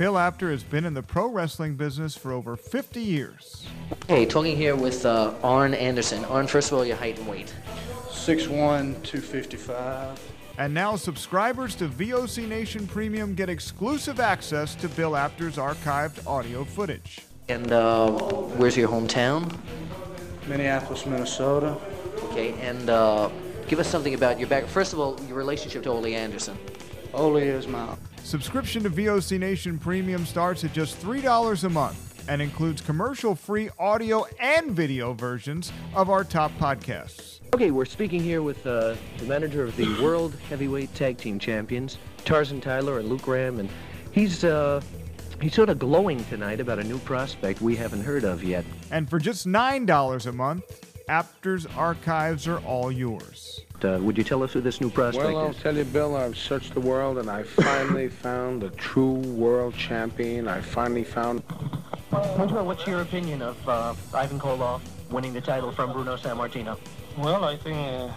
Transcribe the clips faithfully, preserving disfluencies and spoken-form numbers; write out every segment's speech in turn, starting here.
Bill Apter has been in the pro wrestling business for over fifty years. Hey, talking here with uh, Arn Anderson. Arn, first of all, your height and weight. six one, two fifty-five. And now subscribers to V O C Nation Premium get exclusive access to Bill Apter's archived audio footage. And uh, where's your hometown? Minneapolis, Minnesota. Okay, and uh, give us something about your back. First of all, your relationship to Ole Anderson. Ole is my... Subscription to V O C Nation Premium starts at just three dollars a month and includes commercial-free audio and video versions of our top podcasts. Okay, we're speaking here with uh, the manager of the World Heavyweight Tag Team Champions, Tarzan Tyler and Luke Ram, and he's uh, he's sort of glowing tonight about a new prospect we haven't heard of yet. And for just nine dollars a month, Apter's archives are all yours. Uh, would you tell us who this new prospect Well, I'll is? tell you, Bill, I've searched the world, and I finally found the true world champion. I finally found... Benjamin, what's your opinion of uh, Ivan Koloff winning the title from Bruno Sammartino? Well, I think, uh,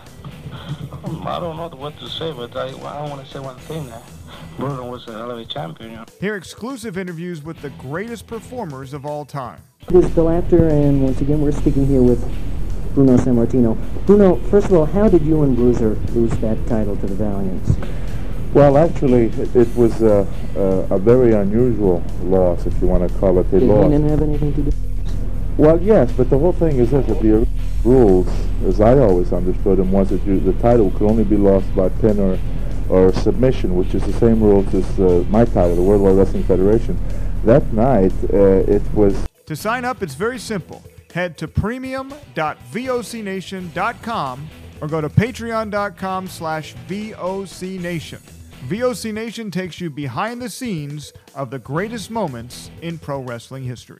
I don't know what to say, but I, I want to say one thing. Uh, Bruno was a hell of a champion. You know? Hear exclusive interviews with the greatest performers of all time. This is Bill Apter, and once again, we're speaking here with Bruno Sammartino. Bruno, first of all, how did you and Bruiser lose that title to the Valiants? Well, actually, it, it was a, a, a very unusual loss, if you want to call it a Did loss. Heenan have anything to do? Well, yes, but the whole thing is this: that the rules, as I always understood them, was that you, the title could only be lost by pin or or submission, which is the same rules as uh, my title, the World Wide Wrestling Federation. That night, uh, it was. To sign up, it's very simple. Head to premium dot v o c nation dot com or go to patreon dot com slash V O C Nation. V O C Nation takes you behind the scenes of the greatest moments in pro wrestling history.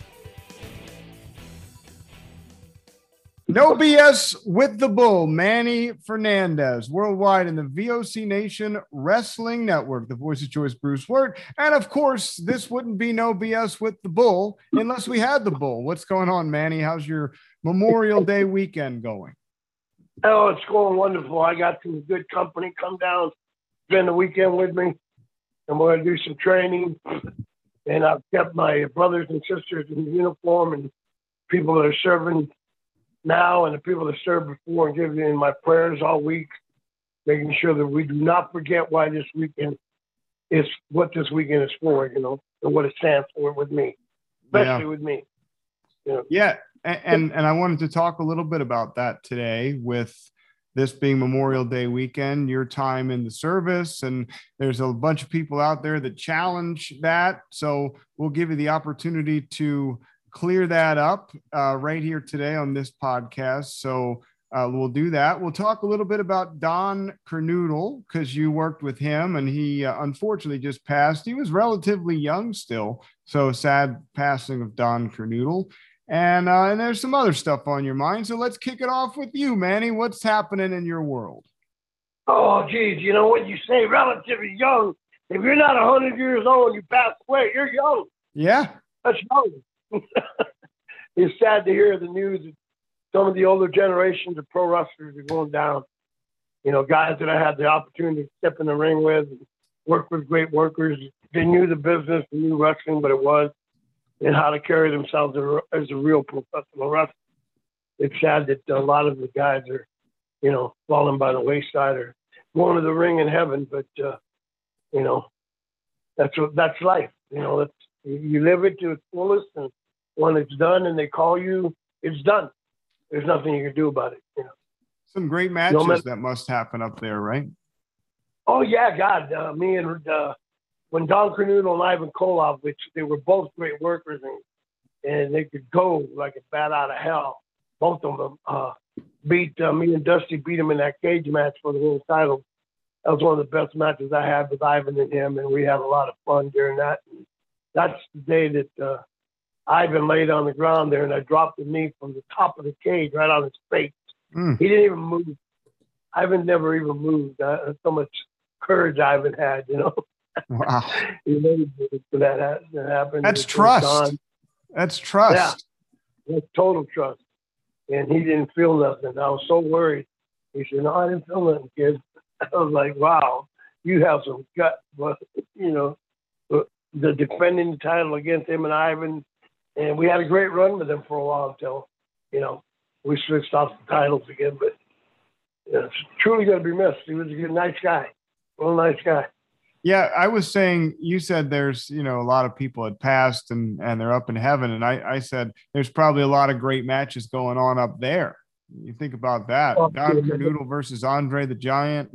No B S with the Bull, Manny Fernandez, worldwide in the V O C Nation Wrestling Network, the voice of choice, Bruce Wirt. And of course, this wouldn't be No B S with the Bull unless we had the Bull. What's going on, Manny? How's your Memorial Day weekend going? Oh, it's going wonderful. I got some good company come down, spend the weekend with me, and we're going to do some training. And I've kept my brothers and sisters in uniform and people that are serving now and the people that served before, and giving in my prayers all week, making sure that we do not forget why this weekend is, what this weekend is for, you know, and what it stands for with me, especially Yeah. with me. You know. Yeah, and, and and I wanted to talk a little bit about that today with this being Memorial Day weekend, your time in the service, and there's a bunch of people out there that challenge that. So we'll give you the opportunity to clear that up uh, right here today on this podcast. So uh, we'll do that. We'll talk a little bit about Don Kernoodle because you worked with him, and he uh, unfortunately just passed. He was relatively young still, so sad passing of Don Kernoodle. And uh, and there's some other stuff on your mind. So let's kick it off with you, Manny. What's happening in your world? Oh, geez, you know what you say, relatively young. If you're not one hundred years old and you pass away, you're young. Yeah. That's young. It's sad to hear the news that some of the older generations of pro wrestlers are going down. You know, guys that I had the opportunity to step in the ring with and work with great workers. They knew the business, they knew wrestling, but it was, and how to carry themselves as a real professional wrestler. It's sad that a lot of the guys are, you know, falling by the wayside or going to the ring in heaven. But, uh, you know, that's what, that's life. You know, that's, you live it to its fullest, and when it's done and they call you, it's done. There's nothing you can do about it. You know, some great matches no, that must happen up there, right? Oh yeah, God, uh, me and uh, when Don Kernoodle and Ivan Koloff, which they were both great workers and and they could go like a bat out of hell. Both of them uh, beat uh, me and Dusty beat him in that cage match for the world title. That was one of the best matches I had with Ivan and him, and we had a lot of fun during that. That's the day that uh, Ivan laid on the ground there, and I dropped the knee from the top of the cage right on his face. Mm. He didn't even move. Ivan never even moved. Uh, that's so much courage Ivan had, you know. Wow. He made it for that to happen. That's trust. That's trust. Yeah, that's total trust. And he didn't feel nothing. I was so worried. He said, "No, I didn't feel nothing, kid." I was like, "Wow, you have some gut," but you know. But the defending the title against him and Ivan, and we had a great run with him for a while until, you know, we switched off the titles again. But you know, it's truly going to be missed. He was a good, nice guy, real nice guy. Yeah, I was saying, you said there's, you know, a lot of people had passed and, and they're up in heaven. And I, I said, there's probably a lot of great matches going on up there. You think about that. Oh, Don yeah. Kernoodle versus Andre the Giant.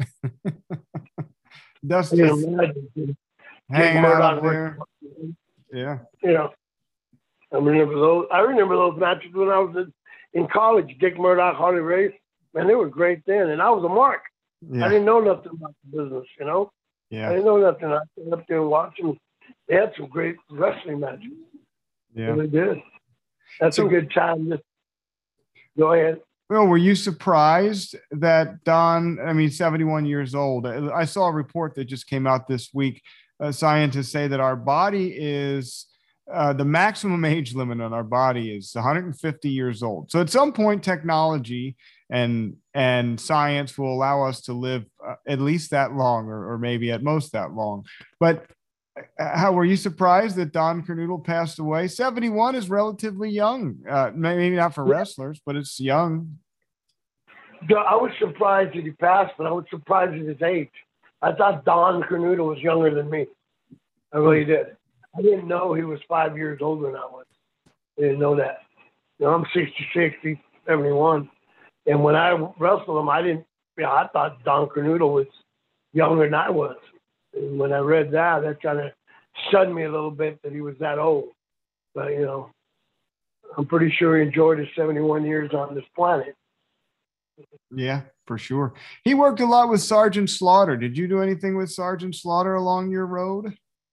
Dusty Yeah, man. hanging out up Murdoch there. versus- Yeah. You know, I remember those. I remember those matches when I was in, in college. Dick Murdoch, Harley Race, man, they were great then. And I was a mark. Yeah. I didn't know nothing about the business, you know. I Yeah. didn't know nothing. I sat up there and watched them. They had some great wrestling matches. Yeah. They did. That's So- a good time. Just go ahead. Well, were you surprised that Don, I mean, seventy-one years old? I saw a report that just came out this week. Uh, scientists say that our body is, uh, the maximum age limit on our body is one hundred fifty years old. So at some point, technology and and science will allow us to live uh, at least that long, or, or maybe at most that long. But uh, how were you surprised that Don Kernoodle passed away? seventy-one is relatively young. Uh, maybe not for wrestlers, but it's young. Yeah, I was surprised that he passed, but I was surprised at his age. I thought Don Kernoodle was younger than me. I really did. I didn't know he was five years older than I was. I didn't know that. You know, I'm sixty-six, he's seventy-one. And when I wrestled him, I didn't, yeah, I thought Don Kernoodle was younger than I was. And when I read that, that kind of stunned me a little bit that he was that old. But, you know, I'm pretty sure he enjoyed his seventy-one years on this planet. Yeah, for sure. He worked a lot with Sergeant Slaughter. Did you do anything with Sergeant Slaughter along your road?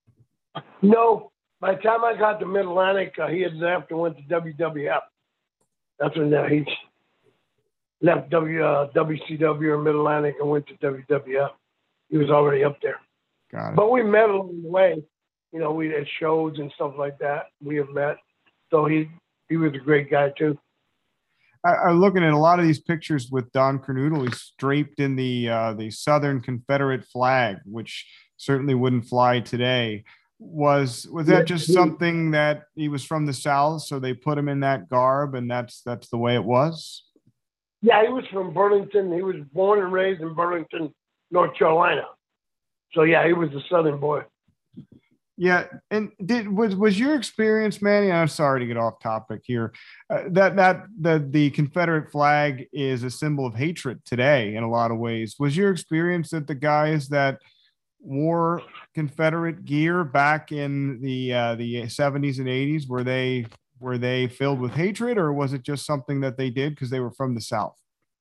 No. By the time I got to Mid-Atlantic, uh, he had left and went to W W F. That's when uh, he left w, uh, W C W or Mid-Atlantic and went to W W F. He was already up there. Got it. But we met along the way. You know, we had shows and stuff like that. We have met. So he, he was a great guy, too. I, I'm looking at a lot of these pictures with Don Kernoodle. He's draped in the uh, the Southern Confederate flag, which certainly wouldn't fly today. Was was that just something that he was from the South, so they put him in that garb, and that's that's the way it was? Yeah, he was from Burlington. He was born and raised in Burlington, North Carolina. So yeah, he was a Southern boy. Yeah, and did was was your experience, Manny? I'm sorry to get off topic here. Uh, that that the the Confederate flag is a symbol of hatred today in a lot of ways. Was your experience that the guys that wore Confederate gear back in the uh, the seventies and eighties, were they were they filled with hatred, or was it just something that they did because they were from the South?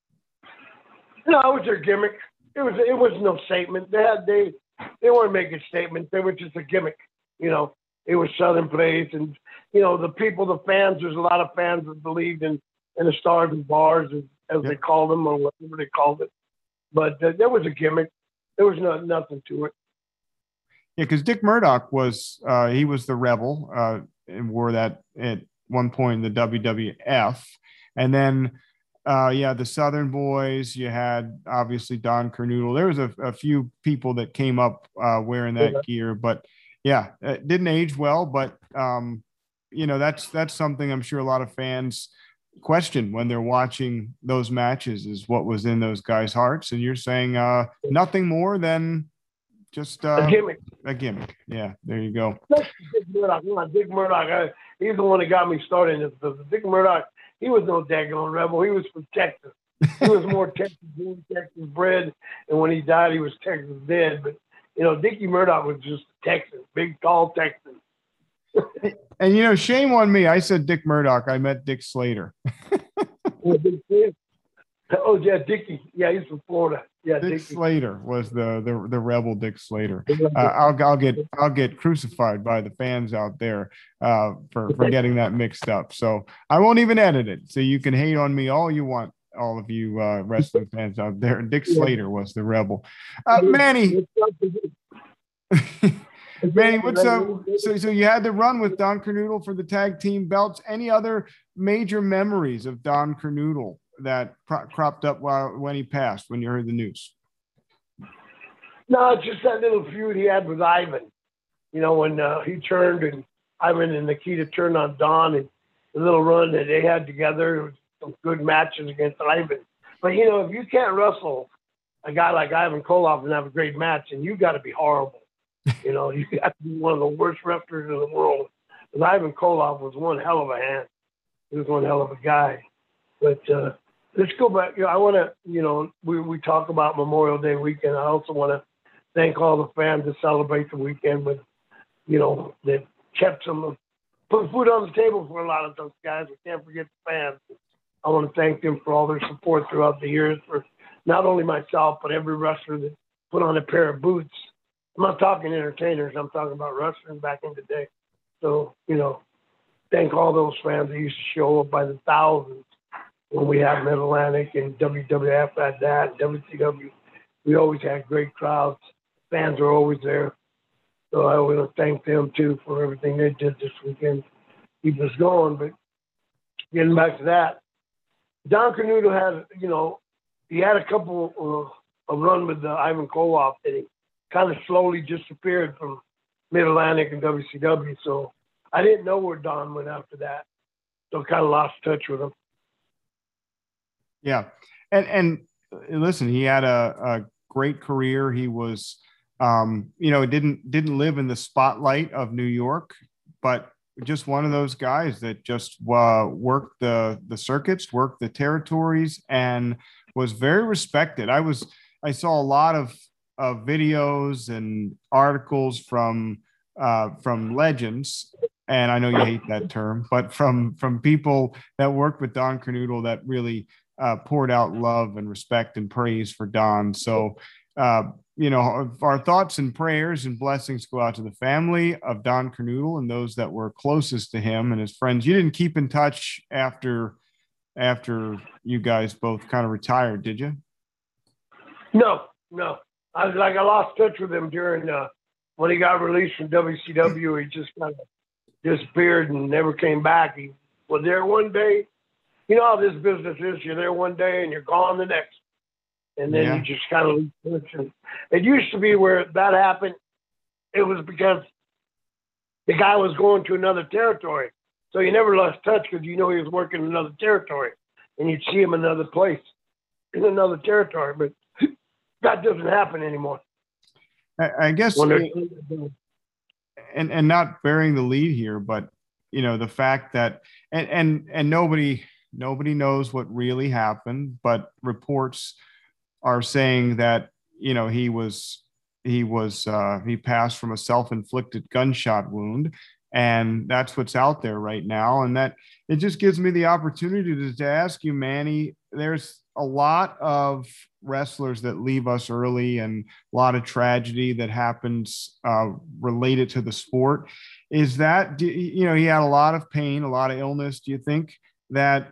No, it was their gimmick. It was it was no statement. They had they they weren't making statements. They were just a gimmick. You know, it was Southern place, and you know the people, the fans. There's a lot of fans that believed in in the stars and bars, as, as Yep. they called them, or whatever they called it. But uh, there was a gimmick. There was no nothing to it. Yeah, because Dick Murdoch was uh, he was the rebel uh, and wore that at one point in the W W F, and then uh, yeah, the Southern Boys. You had obviously Don Kernoodle. There was a, a few people that came up uh, wearing that Yeah. gear, but yeah, it didn't age well. But um, you know, that's that's something I'm sure a lot of fans question when they're watching those matches, is what was in those guys' hearts. And you're saying uh, nothing more than just uh, A gimmick. a gimmick. Yeah, there you go. Dick Murdoch. You know, Dick Murdoch. I, he's the one that got me started in this business. Dick Murdoch. He was no daggone rebel. He was from Texas. He was more Texas born, Texas bred, and when he died, he was Texas dead. But you know, Dickie Murdoch was just Texan, big, tall Texan. And you know, shame on me. I said Dick Murdoch. I met Dick Slater. Yeah, Big Sid. Oh yeah, Dickie. Yeah, he's from Florida. Yeah, Dick Dickie. Slater was the the, the rebel Dick Slater. Uh, I'll I'll get I'll get crucified by the fans out there uh, for for getting that mixed up. So I won't even edit it. So you can hate on me all you want, all of you uh, wrestling fans out there. Dick Slater was the rebel. Uh, Manny. Manny, what's up? So, so you had the run with Don Kernoodle for the tag team belts. Any other major memories of Don Kernoodle that pro- cropped up while when he passed, when you heard the news? No, it's just that little feud he had with Ivan. you know, when uh, he turned and Ivan and Nikita turned on Don, and the little run that they had together, it was some good matches against Ivan. But, you know, if you can't wrestle a guy like Ivan Koloff and have a great match, and you got to be horrible. You know, you got to be one of the worst wrestlers in the world. Because Ivan Koloff was one hell of a hand. He was one hell of a guy. But uh, let's go back. You know, I want to, you know, we, we talk about Memorial Day weekend. I also want to thank all the fans that celebrate the weekend with, you know, that kept some, put food on the table for a lot of those guys. We can't forget the fans. I want to thank them for all their support throughout the years, for not only myself, but every wrestler that put on a pair of boots. I'm not talking entertainers. I'm talking about wrestling back in the day. So, you know, thank all those fans that used to show up by the thousands when we had Mid-Atlantic and W W F had that, and W C W. We always had great crowds. Fans were always there. So I want to thank them, too, for everything they did this weekend. Keep us going. But getting back to that, Don Cornudo had, you know, he had a couple uh, of run with uh, Ivan Koloff that he kind of slowly disappeared from Mid-Atlantic and W C W. So I didn't know where Don went after that. So kind of lost touch with him. Yeah. And, and listen, he had a, a great career. He was, um, you know, didn't, didn't live in the spotlight of New York, but just one of those guys that just uh, worked the, the circuits, worked the territories, and was very respected. I was, I saw a lot of, of videos and articles from, uh, from legends. And I know you hate that term, but from, from people that worked with Don Cornudo that really uh, poured out love and respect and praise for Don. So, uh, you know, our thoughts and prayers and blessings go out to the family of Don Cornudo and those that were closest to him and his friends. You didn't keep in touch after, after you guys both kind of retired, did you? No, no. I was like, I lost touch with him during, uh, when he got released from W C W. He just kind of disappeared and never came back. He was there one day. You know how this business is. You're there one day and you're gone the next. And then Yeah. you just kind of lose touch. It used to be where that happened, it was because the guy was going to another territory. So you never lost touch because you know he was working in another territory. And you'd see him in another place, in another territory. But that doesn't happen anymore. I, I guess, When they're- and, and not bearing the lead here, but, you know, the fact that, and, and, and nobody, nobody knows what really happened, but reports are saying that, you know, he was, he was, uh, he passed from a self-inflicted gunshot wound. And that's what's out there right now. And that it just gives me the opportunity to, to ask you, Manny, there's a lot of wrestlers that leave us early and a lot of tragedy that happens uh, related to the sport. Is that, you know, he had a lot of pain, a lot of illness. Do you think that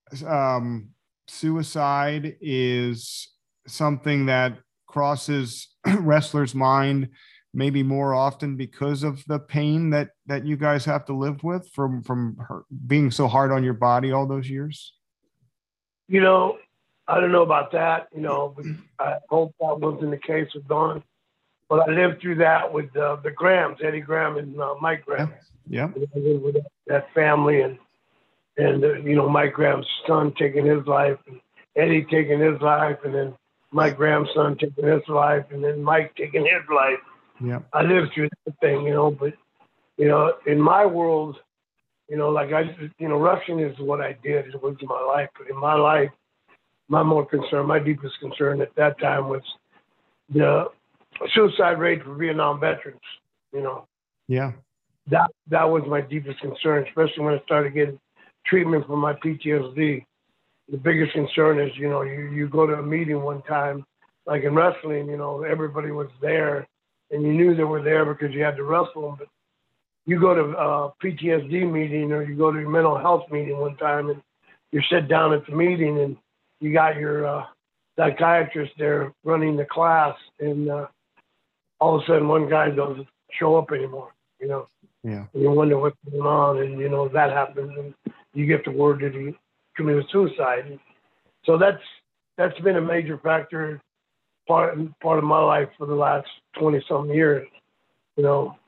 um, suicide is something that crosses wrestlers' mind maybe more often because of the pain that, that you guys have to live with from, from her being so hard on your body all those years? You know, I don't know about that, you know, but I hope that wasn't the case with Don. But I lived through that with uh, the Grahams, Eddie Graham and uh, Mike Graham. Yeah. I lived with that family and, and uh, you know, Mike Graham's son taking his life, and Eddie taking his life, and then Mike Graham's son taking his life, and then Mike taking his life. Yeah. I lived through that thing, you know, but, you know, in my world, you know, like I, you know, wrestling is what I did. It was my life. But in my life, my more concern, my deepest concern at that time was the suicide rate for Vietnam veterans, you know. Yeah. That that was my deepest concern, especially when I started getting treatment for my P T S D. The biggest concern is, you know, you, you go to a meeting one time, like in wrestling, you know, everybody was there, and you knew they were there because you had to wrestle them. But you go to a P T S D meeting or you go to a mental health meeting one time, and you sit down at the meeting, and you got your uh, psychiatrist there running the class, and uh, all of a sudden one guy doesn't show up anymore, you know. Yeah. And you wonder what's going on, and, you know, that happens, and you get the word that he committed suicide. And so that's that's been a major factor, part, part of my life for the last twenty-something years, you know.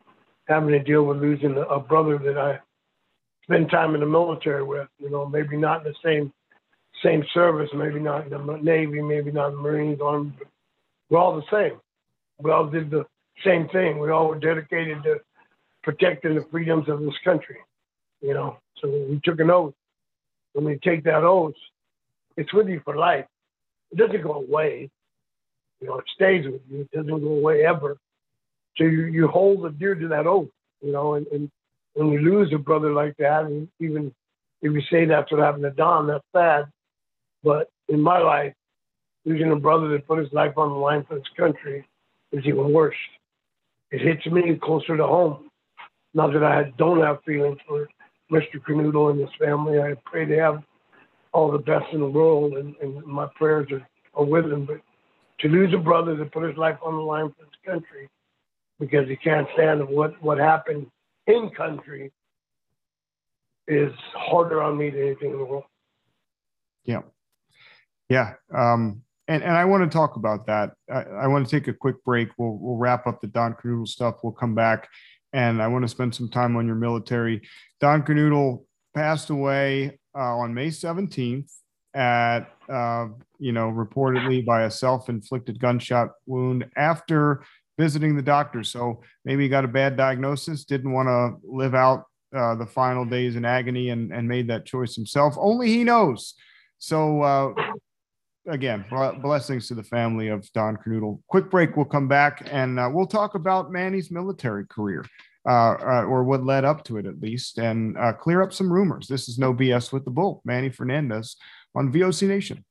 having to deal with losing a brother that I spent time in the military with. You know, maybe not in the same same service, maybe not in the Navy, maybe not in the Marines, Army, but we're all the same. We all did the same thing. We all were dedicated to protecting the freedoms of this country, you know. So we took an oath. When we take that oath, it's with you for life. It doesn't go away. You know, it stays with you. It doesn't go away ever. So you, you hold the dear to that oath, you know, and, and when you lose a brother like that, and even if you say that's what happened to Don, that's sad. But in my life, losing a brother that put his life on the line for this country is even worse. It hits me closer to home. Not that I don't have feelings for Mister Canuto and his family. I pray they have all the best in the world, and, and my prayers are, are with them. But to lose a brother that put his life on the line for this country because he can't stand what, what happened in country is harder on me than anything in the world. Yeah. Yeah. Um, and, and I want to talk about that. I, I want to take a quick break. We'll, we'll wrap up the Don Canuto stuff. We'll come back, and I want to spend some time on your military. Don Canuto passed away uh, on May seventeenth at, uh, you know, reportedly by a self-inflicted gunshot wound after visiting the doctor. So maybe he got a bad diagnosis, didn't want to live out uh, the final days in agony, and, and made that choice himself. Only he knows. So, uh, again, blessings to the family of Don Canuto. Quick break. We'll come back, and uh, we'll talk about Manny's military career, uh, uh, or what led up to it at least, and uh, clear up some rumors. This is No B S with the Bull. Manny Fernandez on V O C Nation.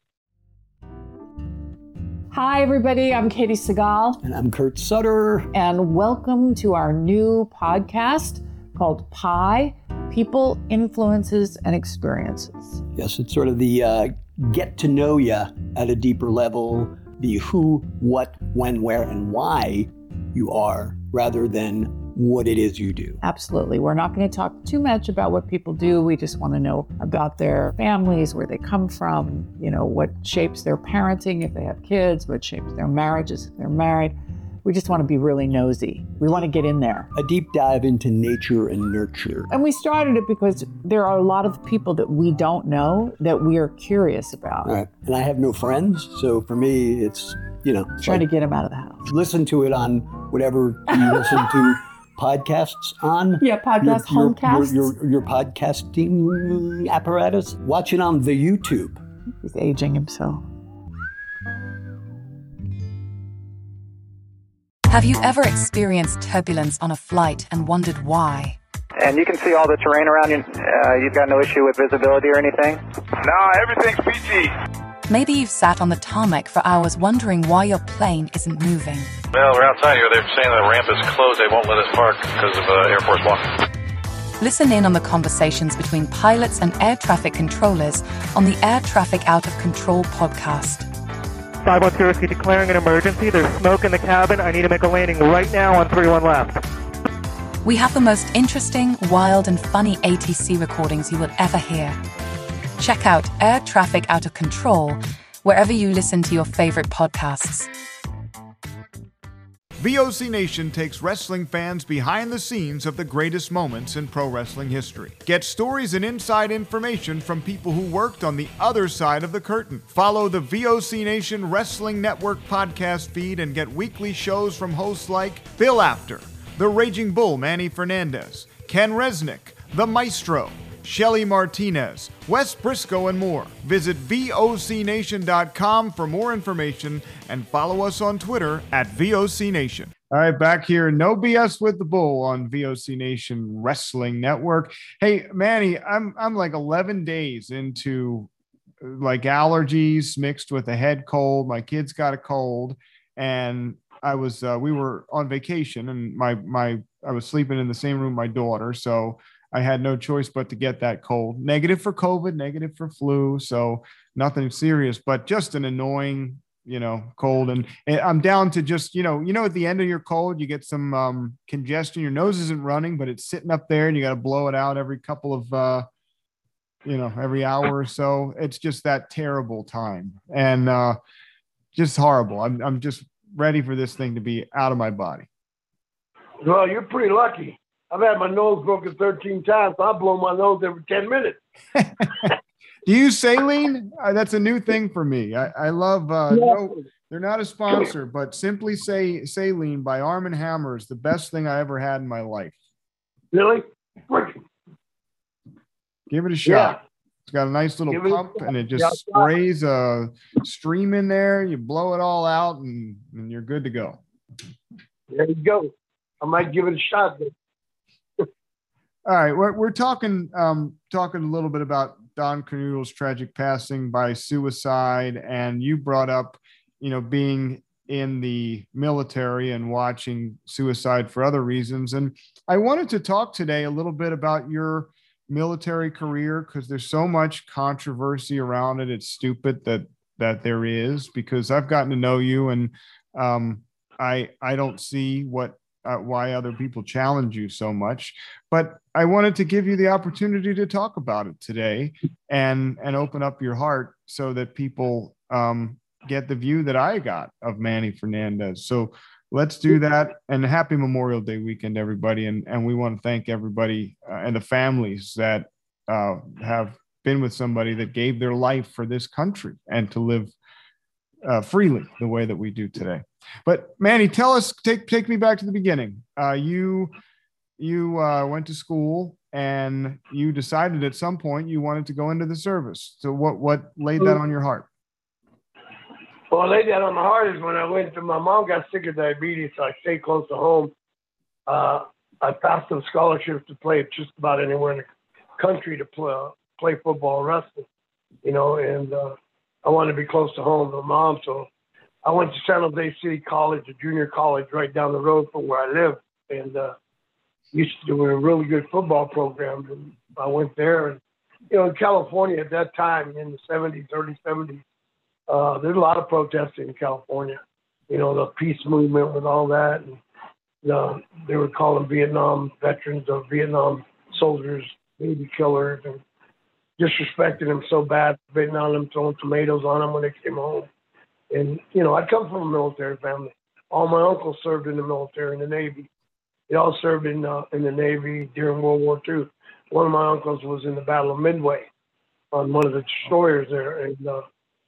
Hi, everybody. I'm Katie Segal. And I'm Kurt Sutter. And welcome to our new podcast called Pi, People, Influences, and Experiences. Yes, it's sort of the uh, get to know you at a deeper level, the who, what, when, where, and why you are, rather than what it is you do. Absolutely. We're not going to talk too much about what people do. We just want to know about their families, where they come from, you know, what shapes their parenting if they have kids, what shapes their marriages if they're married. We just want to be really nosy. We want to get in there. A deep dive into nature and nurture. And we started it because there are a lot of people that we don't know that we are curious about. All right. And I have no friends, so for me, it's, you know. Trying like, to get them out of the house. Listen to it on whatever you listen to podcasts on. Yeah, podcast, your, homecasts. Your, your, your podcasting apparatus. Watch it on the YouTube. He's aging himself. Have you ever experienced turbulence on a flight and wondered why? And you can see all the terrain around you. Uh, you've got no issue with visibility or anything? No, everything's P G. Maybe you've sat on the tarmac for hours wondering why your plane isn't moving. Well, we're outside here. They're saying the ramp is closed. They won't let us park because of uh, Air Force One. Listen in on the conversations between pilots and air traffic controllers on the Air Traffic Out of Control podcast. five one zero, declaring an emergency. There's smoke in the cabin. I need to make a landing right now on three one left. We have the most interesting, wild, and funny A T C recordings you will ever hear. Check out Air Traffic Out of Control wherever you listen to your favorite podcasts. V O C Nation takes wrestling fans behind the scenes of the greatest moments in pro wrestling history. Get stories and inside information from people who worked on the other side of the curtain. Follow the V O C Nation Wrestling Network podcast feed and get weekly shows from hosts like Bill Apter, The Raging Bull Manny Fernandez, Ken Resnick, The Maestro, Shelly Martinez, Wes Briscoe, and more. Visit V O C nation dot com for more information and follow us on Twitter at V O C Nation. All right, back here, No B S with the Bull on V O C Nation Wrestling Network. Hey, Manny, I'm I'm like eleven days into like allergies mixed with a head cold. My kids got a cold, and I was uh, we were on vacation, and my my I was sleeping in the same room with my daughter, so I had no choice but to get that cold. Negative for COVID, negative for flu, so nothing serious, but just an annoying, you know, cold. And, and I'm down to just, you know, you know, at the end of your cold, you get some um, congestion. Your nose isn't running, but it's sitting up there, and you got to blow it out every couple of, uh, you know, every hour or so. It's just that terrible time, and uh, just horrible. I'm I'm just ready for this thing to be out of my body. Well, you're pretty lucky. I've had my nose broken thirteen times. So I blow my nose every ten minutes. Do you use saline? Uh, that's a new thing for me. I, I love, uh, Yeah. no, they're not a sponsor, but Simply Say Saline by Arm and Hammer is the best thing I ever had in my life. Really? Give it a shot. Yeah. It's got a nice little Give it a pump shot. and it just Yeah. sprays a stream in there. You blow it all out and, and you're good to go. There you go. I might give it a shot. All right. We're, we're talking, um, talking a little bit about Don Kernodle's tragic passing by suicide. And you brought up, you know, being in the military and watching suicide for other reasons. And I wanted to talk today a little bit about your military career, because there's so much controversy around it. It's stupid that, that there is, because I've gotten to know you and, um, I, I don't see what, uh, why other people challenge you so much, but I wanted to give you the opportunity to talk about it today and, and open up your heart so that people, um, get the view that I got of Manny Fernandez. So let's do that. And happy Memorial Day weekend, everybody. And, and we want to thank everybody uh, and the families that uh, have been with somebody that gave their life for this country and to live uh, freely the way that we do today. But Manny, tell us, take, take me back to the beginning. Uh, you, you uh, went to school and you decided at some point you wanted to go into the service. So what, what laid that on your heart? Well, I laid that on my heart is when I went to, my mom got sick of diabetes, so I stayed close to home. Uh, I passed some scholarships to play just about anywhere in the country to play, uh, play football or wrestling, you know, and uh, I wanted to be close to home to my mom. So I went to San Jose City College, a junior college right down the road from where I live, and uh, used to do a really good football program. And I went there, and, you know, in California at that time, in the seventies, early seventies, Uh, there's a lot of protesting in California, you know, the peace movement with all that. And, uh, they were calling Vietnam veterans or Vietnam soldiers baby killers and disrespecting them so bad, spitting on them, throwing tomatoes on them when they came home. And, you know, I come from a military family. All my uncles served in the military, in the Navy. They all served in, uh, in the Navy during World War Two. One of my uncles was in the Battle of Midway on one of the destroyers there. And, uh,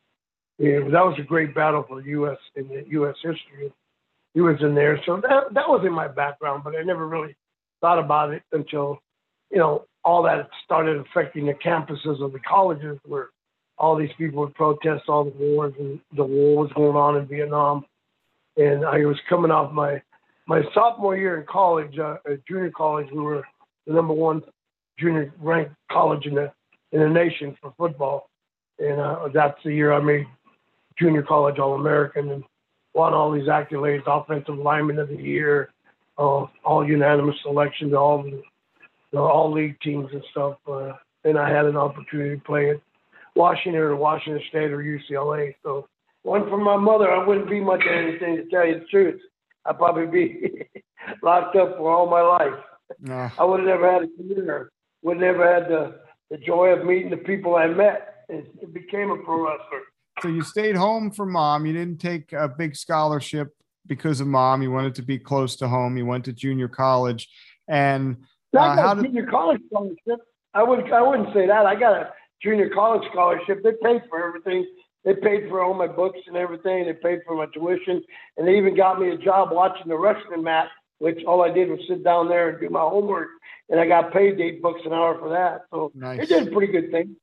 Yeah, that was a great battle for the U S in the U S history. He was in there, so that that was in my background, but I never really thought about it until, you know, all that started affecting the campuses of the colleges, where all these people would protest all the wars, and the war was going on in Vietnam. And I was coming off my my sophomore year in college, uh, at junior college. We were the number one junior ranked college in the in the nation for football, and uh, that's the year I made junior college All-American and won all these accolades, offensive lineman of the year, uh, all unanimous selection to all the, the all league teams and stuff. Uh, and I had an opportunity to play at Washington or Washington State or U C L A. So one from my mother, I wouldn't be much of anything, to tell you the truth. I'd probably be locked up for all my life. No. I would have never had a career, would have never had the, the joy of meeting the people I met and became a pro wrestler. So you stayed home for mom. You didn't take a big scholarship because of mom. You wanted to be close to home. You went to junior college. And uh, I got how a did junior college scholarship. I wouldn't, I wouldn't say that. I got a junior college scholarship. They paid for everything. They paid for all my books and everything. They paid for my tuition. And they even got me a job watching the wrestling mat, which all I did was sit down there and do my homework. And I got paid eight bucks an hour for that. So Nice. they did a pretty good thing.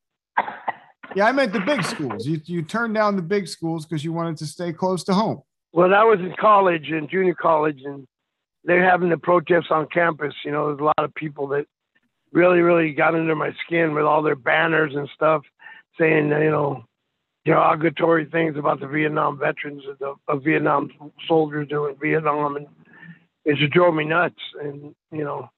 Yeah, I meant the big schools. You you turned down the big schools because you wanted to stay close to home. Well, I was in college, in junior college, and they're having the protests on campus. You know, there's a lot of people that really, really got under my skin with all their banners and stuff saying, you know, derogatory things about the Vietnam veterans and the of Vietnam soldiers doing Vietnam. And it just drove me nuts. And, you know,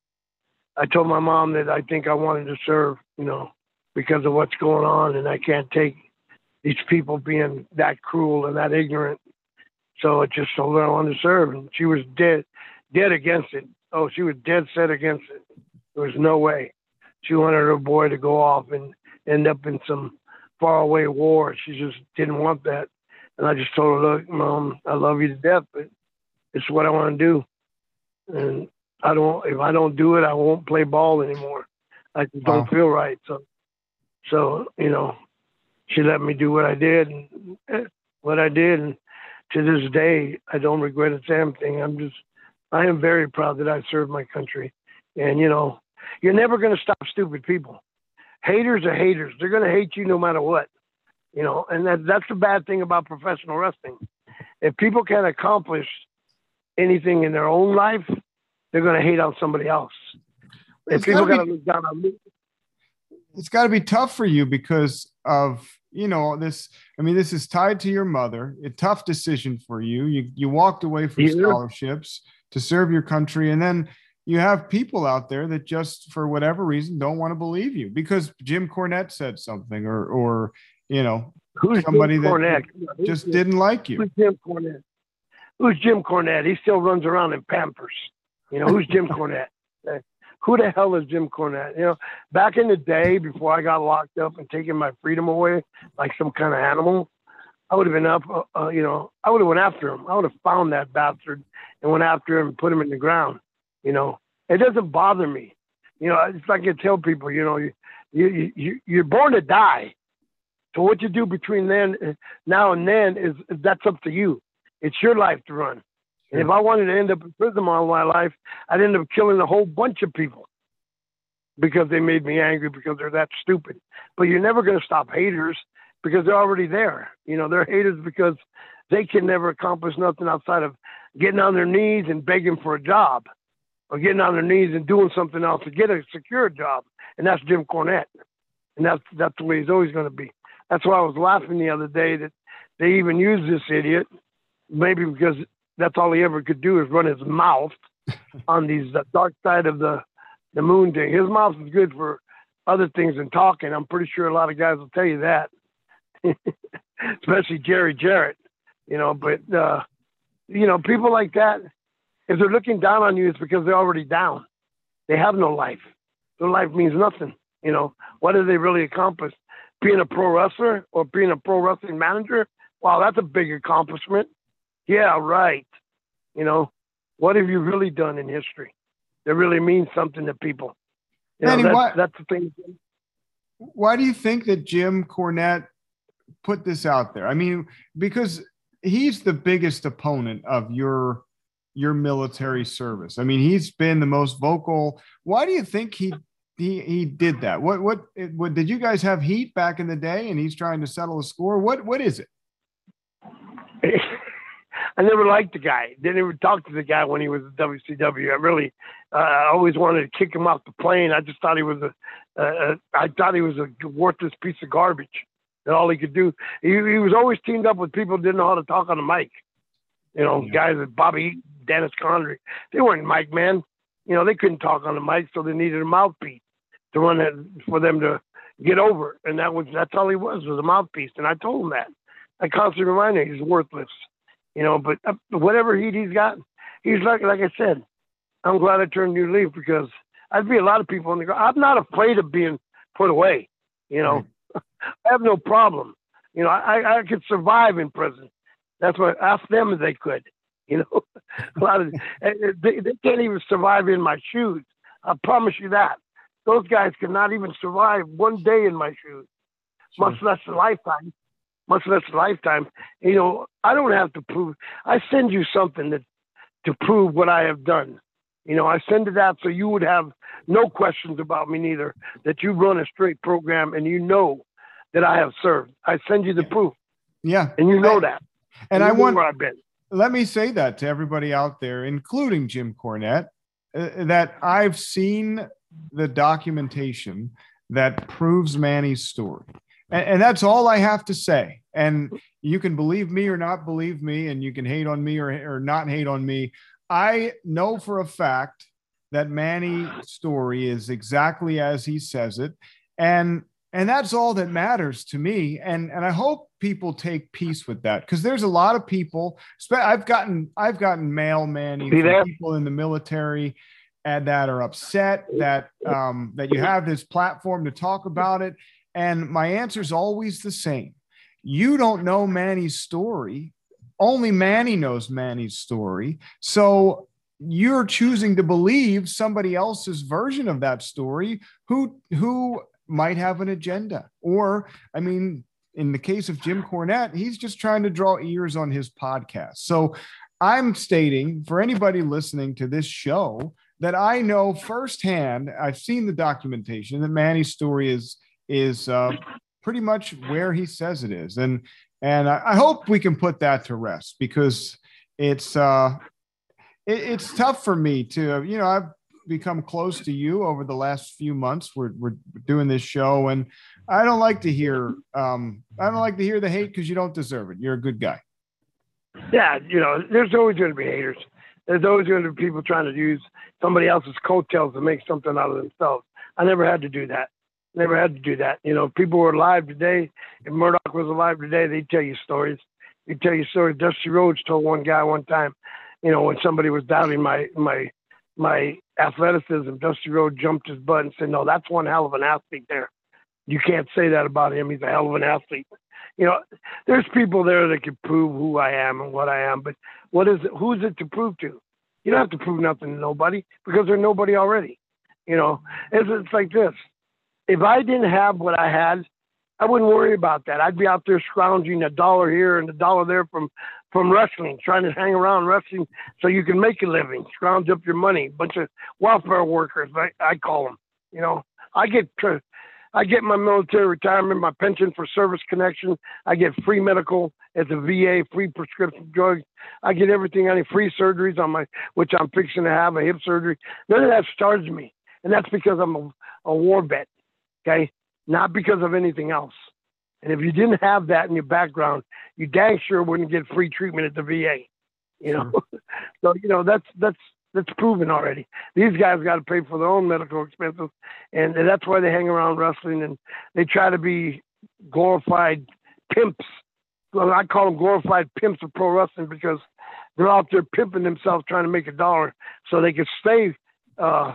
I told my mom that I think I wanted to serve, you know, because of what's going on, and I can't take these people being that cruel and that ignorant. So I just told her I wanted to serve, and she was dead, dead against it. Oh, she was dead set against it. There was no way. She wanted her boy to go off and end up in some faraway war. She just didn't want that. And I just told her, look, Mom, I love you to death, but it's what I want to do. And I don't, if I don't do it, I won't play ball anymore. I just Wow. don't feel right. So, so, you know, she let me do what I did and eh, what I did. And to this day, I don't regret a damn thing. I'm just, I am very proud that I served my country. And, you know, you're never going to stop stupid people. Haters are haters. They're going to hate you no matter what, you know, and that, that's the bad thing about professional wrestling. If people can't accomplish anything in their own life, they're going to hate on somebody else. If It's people gotta got to be- look down on me, It's got to be tough for you because of, you know, this. I mean, this is tied to your mother. A tough decision for you. You you walked away from Yeah. scholarships to serve your country, and then you have people out there that just for whatever reason don't want to believe you because Jim Cornette said something, or or you know, who's somebody Jim that Cornette? Who's just Jim- didn't like you. Who's Jim Cornette? Who's Jim Cornette? He still runs around in Pampers. You know, who's Jim Cornette? Uh, Who the hell is Jim Cornette? You know, back in the day before I got locked up and taking my freedom away like some kind of animal, I would have been up, uh, uh, you know, I would have went after him. I would have found that bastard and went after him and put him in the ground. You know, it doesn't bother me. You know, it's like I tell people, you know, you, you, you, you're born to die. So what you do between then, now and then is, that's up to you. It's your life to run. And if I wanted to end up in prison all my life, I'd end up killing a whole bunch of people because they made me angry because they're that stupid. But you're never going to stop haters because they're already there. You know, they're haters because they can never accomplish nothing outside of getting on their knees and begging for a job or getting on their knees and doing something else to get a secure job. And that's Jim Cornette. And that's, that's the way he's always going to be. That's why I was laughing the other day that they even used this idiot, maybe because that's all he ever could do is run his mouth on these the dark side of the, the moon thing. His mouth is good for other things than talking. I'm pretty sure a lot of guys will tell you that, especially Jerry Jarrett, you know, but, uh, you know, people like that, if they're looking down on you, it's because they're already down. They have no life. Their life means nothing. You know, what have they really accomplished? Being a pro wrestler or being a pro wrestling manager? Wow, that's a big accomplishment. Yeah, right. You know, what have you really done in history that really means something to people? You know, Manny, that's, why- that's the thing. Why do you think that Jim Cornette put this out there? I mean, because he's the biggest opponent of your your military service. I mean, he's been the most vocal. Why do you think he he he did that? What what what did you guys have heat back in the day, and he's trying to settle a score? What what is it? I never liked the guy. Didn't even talk to the guy when he was at W C W. I really, uh, I always wanted to kick him off the plane. I just thought he was a, uh, I thought he was a worthless piece of garbage. That all he could do. He, he was always teamed up with people who didn't know how to talk on the mic. You know, Yeah. guys like Bobby Eaton, Dennis Condrey. They weren't mic men. You know, they couldn't talk on the mic, so they needed a mouthpiece to run it for them to get over. And that was that's all he was was a mouthpiece. And I told him that. I constantly remind him he's worthless. You know, but uh, whatever heat he's got, he's like, like I said, I'm glad I turned new leaf because I'd be a lot of people on the ground. I'm not afraid of being put away. You know, I have no problem. You know, I, I could survive in prison. That's what, ask them if they could. You know, a lot of, they, they can't even survive in my shoes. I promise you that. Those guys could not even survive one day in my shoes, much less a lifetime. Much less a lifetime. You know, I don't have to prove. I send you something that to prove what I have done. You know, I send it out so you would have no questions about me neither. That you run a straight program and you know that I have served. I send you the proof. Yeah, and you know that. And you I know want where I've been. let me say that to everybody out there, including Jim Cornette, uh, that I've seen the documentation that proves Manny's story. And, and that's all I have to say. And you can believe me or not believe me, and you can hate on me or, or not hate on me. I know for a fact that Manny's story is exactly as he says it. And and that's all that matters to me. And, and I hope people take peace with that, because there's a lot of people. I've gotten I've gotten mail, Manny, from people in the military and that are upset that um, that you have this platform to talk about it. And my answer is always the same. You don't know Manny's story. Only Manny knows Manny's story. So you're choosing to believe somebody else's version of that story who, who might have an agenda. Or, I mean, in the case of Jim Cornette, he's just trying to draw ears on his podcast. So I'm stating for anybody listening to this show that I know firsthand, I've seen the documentation, that Manny's story is, is uh, pretty much where he says it is. And, and I, I hope we can put that to rest, because it's, uh, it, it's tough for me to, you know, I've become close to you over the last few months. We're, we're doing this show, and I don't like to hear, um, I don't like to hear the hate, because you don't deserve it. You're a good guy. Yeah. You know, there's always going to be haters. There's always going to be people trying to use somebody else's coattails to make something out of themselves. I never had to do that. Never had to do that. You know, if people were alive today, if Murdoch was alive today, they'd tell you stories. They'd tell you stories. Dusty Rhodes told one guy one time, you know, when somebody was doubting my, my, my athleticism, Dusty Rhodes jumped his butt and said, no, that's one hell of an athlete there. You can't say that about him. He's a hell of an athlete. You know, there's people there that can prove who I am and what I am, but what is it? Who's it to prove to? You don't have to prove nothing to nobody, because they're nobody already. You know, it's, it's like this. If I didn't have what I had, I wouldn't worry about that. I'd be out there scrounging a dollar here and a dollar there from, from wrestling, trying to hang around wrestling so you can make a living, scrounge up your money. Bunch of welfare workers, I, I call them. You know, I get I get my military retirement, my pension for service connection. I get free medical at the V A, free prescription drugs. I get everything. I need free surgeries on my, which I'm fixing to have, a hip surgery. None of that starts me. And that's because I'm a, a war vet, okay? Not because of anything else. And if you didn't have that in your background, you dang sure wouldn't get free treatment at the V A, you know? So, you know, that's, that's, that's proven already. These guys got to pay for their own medical expenses, and, and that's why they hang around wrestling, and they try to be glorified pimps. Well, I call them glorified pimps of pro wrestling, because they're out there pimping themselves trying to make a dollar so they can stay uh,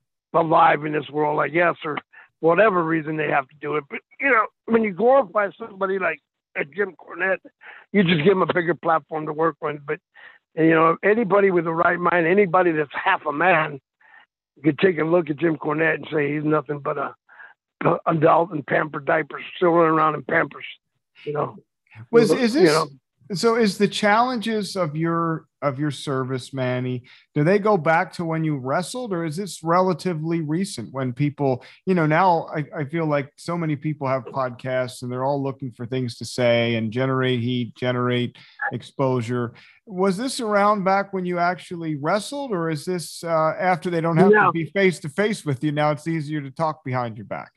alive in this world, I guess, or whatever reason they have to do it. But, you know, when you glorify somebody like uh, Jim Cornette, you just give them a bigger platform to work on. But, and, you know, anybody with the right mind, anybody that's half a man, could take a look at Jim Cornette and say he's nothing but a, a adult in pamper diapers, still running around in Pampers, you know. Was is this you know, so? Is the challenges of your of your service, Manny, do they go back to when you wrestled, or is this relatively recent? When people, you know, now I, I feel like so many people have podcasts and they're all looking for things to say and generate heat, generate exposure. Was this around back when you actually wrestled, or is this uh, after they don't have No. to be face to face with you? Now it's easier to talk behind your back.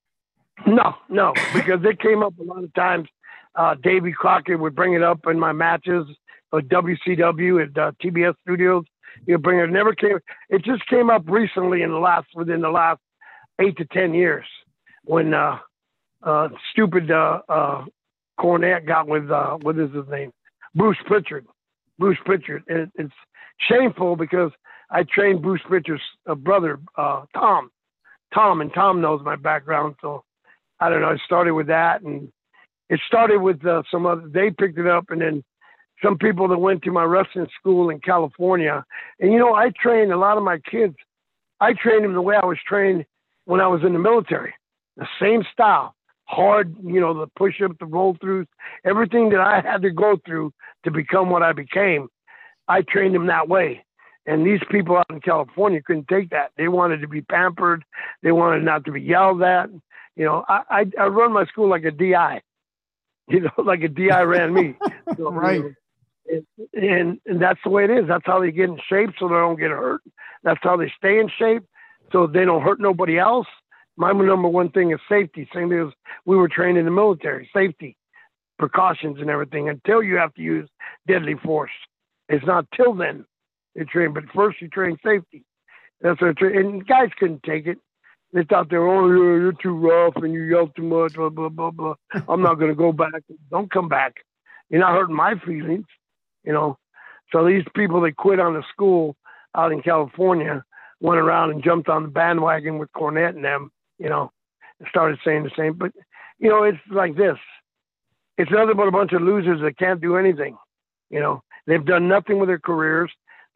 No, no, because it came up a lot of times. Uh, Davey Crockett would bring it up in my matches at W C W at uh, T B S Studios. He'd bring it. It never came. It just came up recently in the last within the last eight to ten years when uh, uh, stupid uh, uh, Cornette got with uh, what is his name, Bruce Pritchard. Bruce Pritchard. It, it's shameful because I trained Bruce Pritchard's uh, brother, uh, Tom. Tom and Tom knows my background, so I don't know. It started with that, and it started with uh, some other. They picked it up, and then some people that went to my wrestling school in California. And you know, I trained a lot of my kids. I trained them the way I was trained when I was in the military. The same style, hard. You know, the push-ups, the roll-throughs, everything that I had to go through to become what I became. I trained them that way. And these people out in California couldn't take that. They wanted to be pampered. They wanted not to be yelled at. You know, I, I, I run my school like a D I, you know, like a D I ran me. So, right. You know, and, and, and that's the way it is. That's how they get in shape so they don't get hurt. That's how they stay in shape so they don't hurt nobody else. My number one thing is safety. Same as we were trained in the military, safety, precautions and everything until you have to use deadly force. It's not till then you train, but first you train safety. That's what I train. And guys couldn't take it. They thought they were, oh, yeah, you're too rough and you yell too much, blah, blah, blah, blah. I'm not going to go back. Don't come back. You're not hurting my feelings, you know. So these people that quit on the school out in California went around and jumped on the bandwagon with Cornette and them, you know, and started saying the same. But, you know, it's like this. It's nothing but a bunch of losers that can't do anything, you know. They've done nothing with their careers.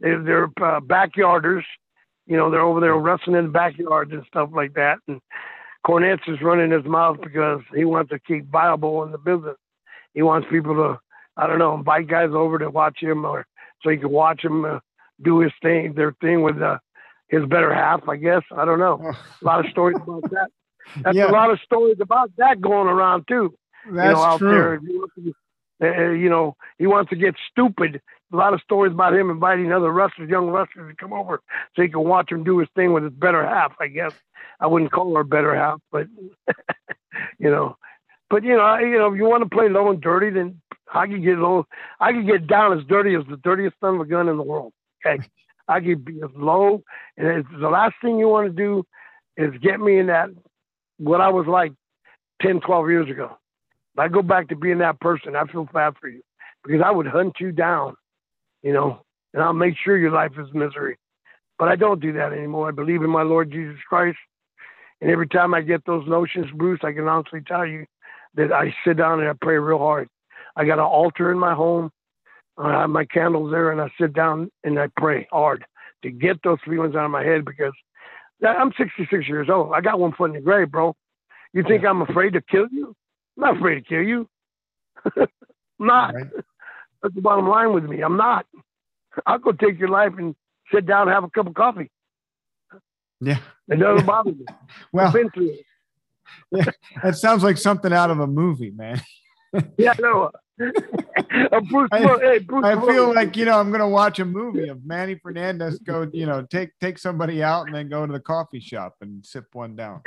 They're, they're uh, backyarders. You know, they're over there wrestling in the backyards and stuff like that. And Cornette's is running his mouth because he wants to keep viable in the business. He wants people to, I don't know, invite guys over to watch him, or so he can watch him uh, do his thing, their thing with uh, his better half, I guess. I don't know. A lot of stories about that. That's Yeah. a lot of stories about that going around too. That's you know, out true. there. Uh, you know, he wants to get stupid. A lot of stories about him inviting other wrestlers, young wrestlers, to come over so he can watch him do his thing with his better half, I guess. I wouldn't call her better half, but, you know. But, you know, I, you know, if you want to play low and dirty, then I can get low. I can get down as dirty as the dirtiest son of a gun in the world, okay? I can be as low. And it's, the last thing you want to do is get me in that, what I was like ten, twelve years ago. If I go back to being that person, I feel bad for you because I would hunt you down, you know, and I'll make sure your life is misery. But I don't do that anymore. I believe in my Lord Jesus Christ. And every time I get those notions, Bruce, I can honestly tell you that I sit down and I pray real hard. I got an altar in my home. I have my candles there, and I sit down and I pray hard to get those feelings out of my head because I'm sixty-six years old. I got one foot in the grave, bro. You think I'm afraid to kill you? I'm not afraid to kill you. I'm not. Right. That's the bottom line with me. I'm not. I'll go take your life and sit down and have a cup of coffee. Yeah. It doesn't bother me. Well, I've been through it. Yeah, that sounds like something out of a movie, man. Yeah, I know. uh, Bruce, I, hey, Bruce, I feel like, you know, I'm going to watch a movie of Manny Fernandez go, you know, take take somebody out and then go to the coffee shop and sip one down.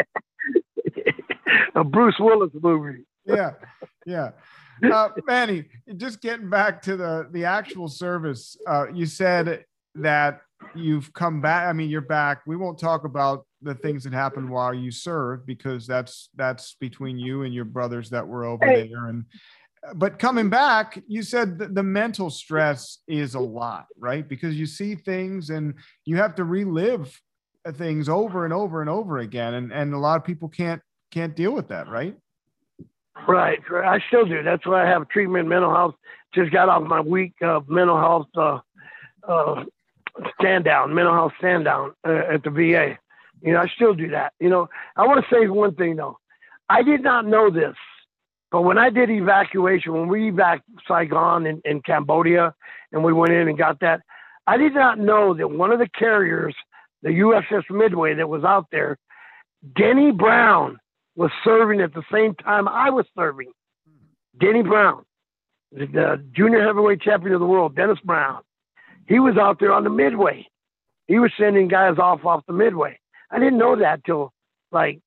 A Bruce Willis movie. Yeah, yeah. Uh, Manny, just getting back to the the actual service, uh, you said that you've come back. I mean, you're back. We won't talk about the things that happened while you served because that's that's between you and your brothers that were over Hey. there. And but coming back, you said the, the mental stress is a lot, right? Because you see things and you have to relive things over and over and over again, and and a lot of people can't can't deal with that, right? Right, right. I still do. That's why I have treatment in mental health. Just got off my week of mental health uh, uh, stand down, mental health stand down uh, at the V A. You know, I still do that. You know, I want to say one thing though. I did not know this, but when I did evacuation, when we evac Saigon in, in Cambodia, and we went in and got that, I did not know that one of the carriers, the U S S Midway that was out there, Denny Brown, was serving at the same time I was serving. Denny Brown, the, the junior heavyweight champion of the world, Dennis Brown. He was out there on the Midway. He was sending guys off off the Midway. I didn't know that till like